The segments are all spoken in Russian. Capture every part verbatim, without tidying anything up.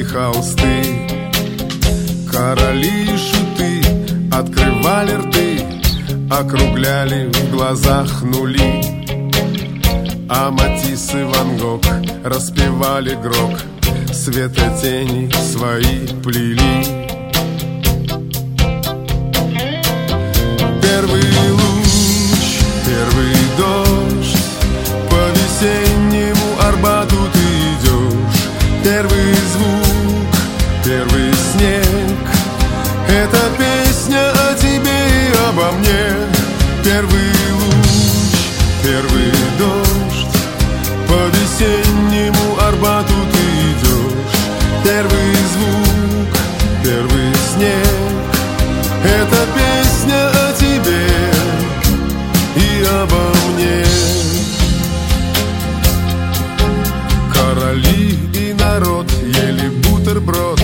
холсты. Короли и шуты открывали рты, округляли в глазах нули. А Матисс и Ван Гог распевали грок, светотени свои плели. Первый луч, первый дождь, по весеннему Арбату ты идешь. Первый звук, первый снег, это песня о тебе и обо мне. Первый луч, первый дождь, по весеннему Арбату ты идешь. Первый звук, первый снег, это песня о тебе и обо мне. Короли и народ ели бутерброд,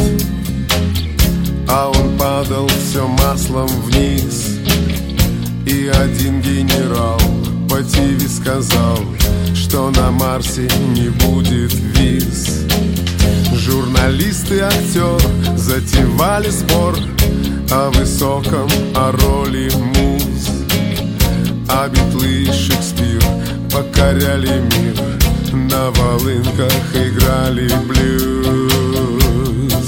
а он падал все маслом вниз. И один генерал по ТВ сказал, что на Марсе не будет виз. Журналист и актер затевали спор о высоком, о роли муз. А Битлы и Шекспир покоряли мир, на волынках играли блюз.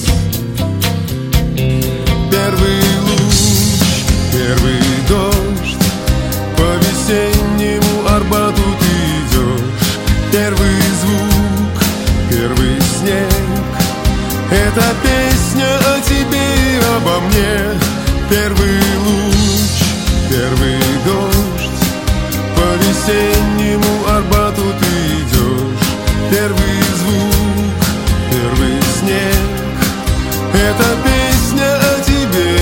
Первый луч, первый дождь, по весеннему Арбату ты идешь. Первый звук, первый снег, это песня о тебе и обо мне. Первый луч, первый дождь, по весеннему Арбату ты идешь. Первый звук, первый снег, это песня о тебе.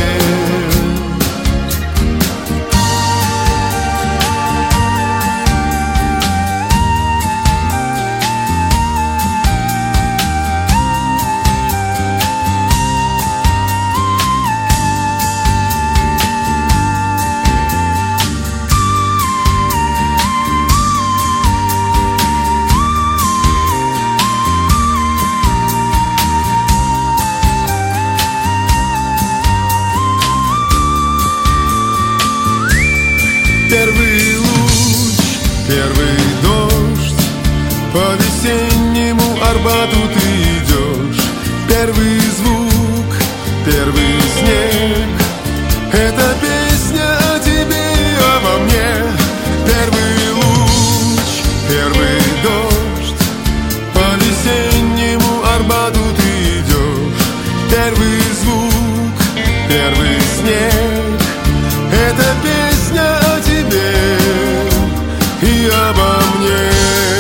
Первый луч, первый дождь, по весеннему Арбату ты идешь. Первый звук, первый снег, это песня о тебе и обо мне. Первый луч, первый дождь, по весеннему Арбату ты идешь. Первый звук, первый снег, это песня о тебе и обо мне.